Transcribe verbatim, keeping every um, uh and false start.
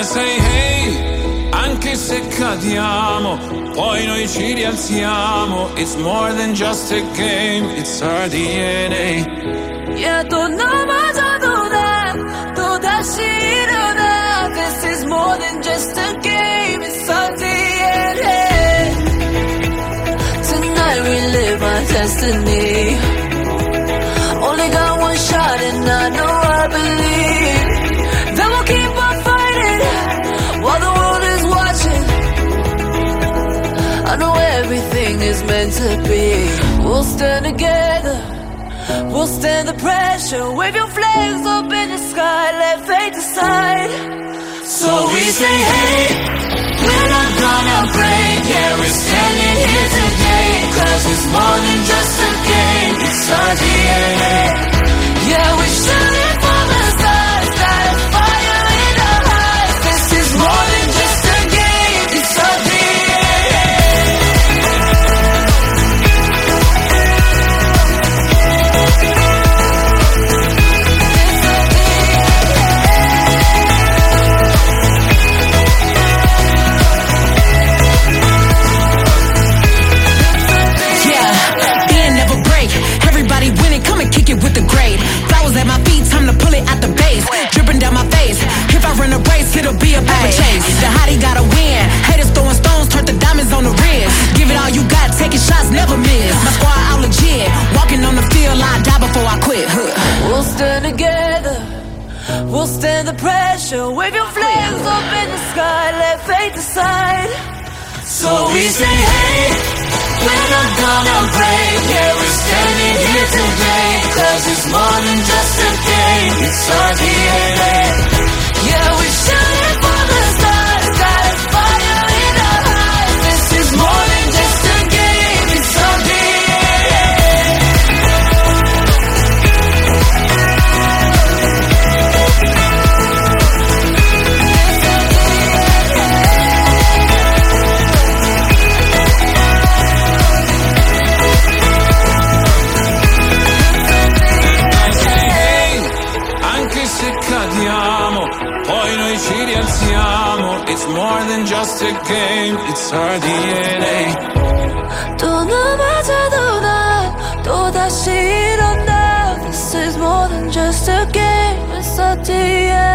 I say hey, anche se cadiamo, poi noi ci rialziamo. It's more than just a game, it's our D N A. Yeah, 또 넘어져도 난 또다시 일어나. This is more than just a game, it's our D N A. Tonight we live our destiny. Only got one shot and I know I believe that we'll keep on fighting while the world is watching. I know everything is meant to be. We'll stand together, we'll stand the pressure. Wave your flags up in the sky, let fate decide. So we say hey, we're not gonna break. Yeah, we're standing here today, cause it's more than just a game, it's our D N A. Yeah, we're shooting for the stars, got a fire in our eyes. This is more than just a game, it's our D N A. With the grade, flowers at my feet, time to pull it out the base. Dripping down my face. If I run a race, it'll be a paper chase. The hottie gotta win. Haters throwing stones, turn the diamonds on the wrist. Give it all you got, taking shots, never miss. My squad out legit. Walking on the field, I die before I quit. Huh. We'll stand together, we'll stand the pressure. Wave your flags up in the sky, let fate decide. So we say hey, we're not gonna break. Yeah, we're standing here today, cause it's more than just a game, it's our D N A. Yeah, we're shooting for the stars, got a fire in our eyes. This is more than just a game, it's our D N A. Poi noi ci rialziamo. It's more than just a game, it's our D N A. 또 넘어져도 난 또다시 일어나. This is more than just a game, it's our D N A.